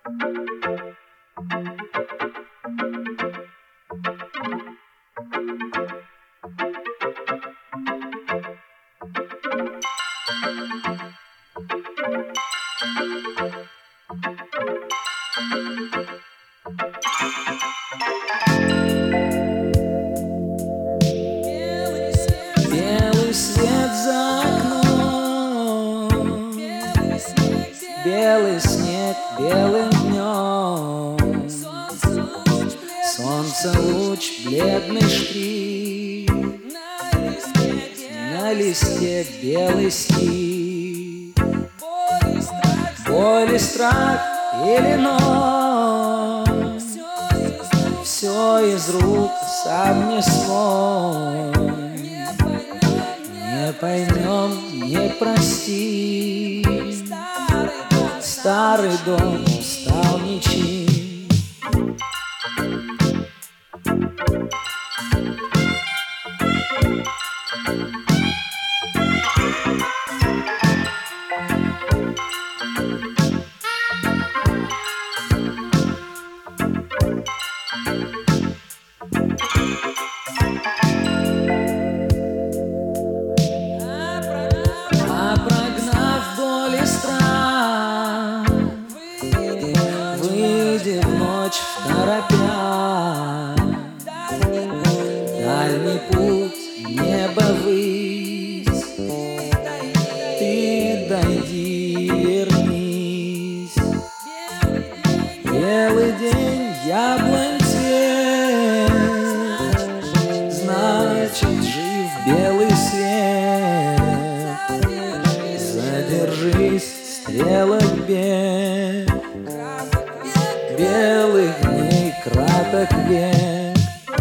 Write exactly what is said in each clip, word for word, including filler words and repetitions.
Белый свет за окном, белый снег белым днем, солнце луч, бледный штрих, на листе белый стих. Боль и страх или ночь, все из рук сам несло. Не поймем, не простим, старый дом стал ничем. А прогнав боль и страх, выйди в ночь второпях, дальний путь, небо ввысь, ты дойди, вернись. Белый день, яблонь цвет, значит, жив белый свет. Задержись, стрелок бег, белых дней краток век.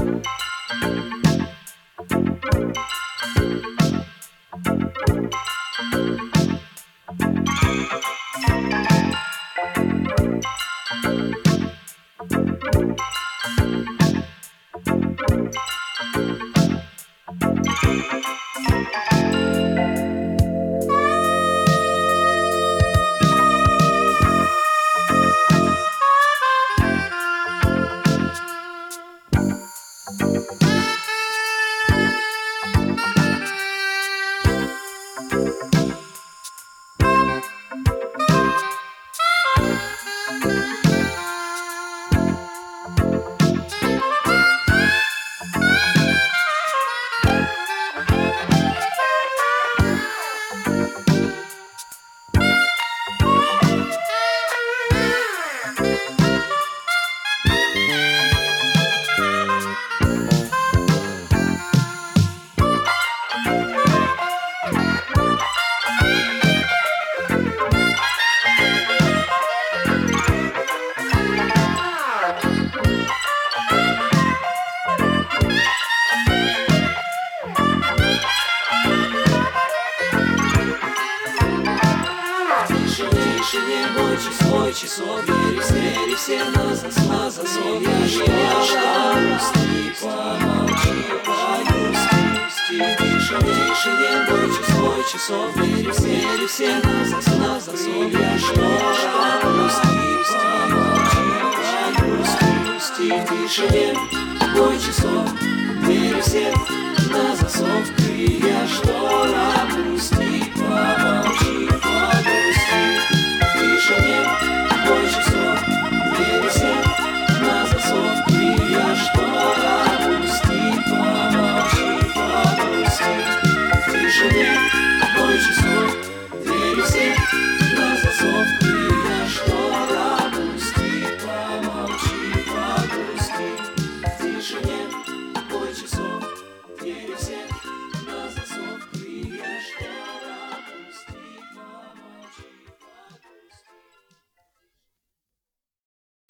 Не бой число часов, вери все, вери все на засмаза совья. Что грусти, помолчи, погрусти. Тише, тише, не бой число часов, вери все, вери все на засмаза совья. Что грусти, помолчи, погрусти. Тише, не бой часов, вери все на засов. Я что грусти.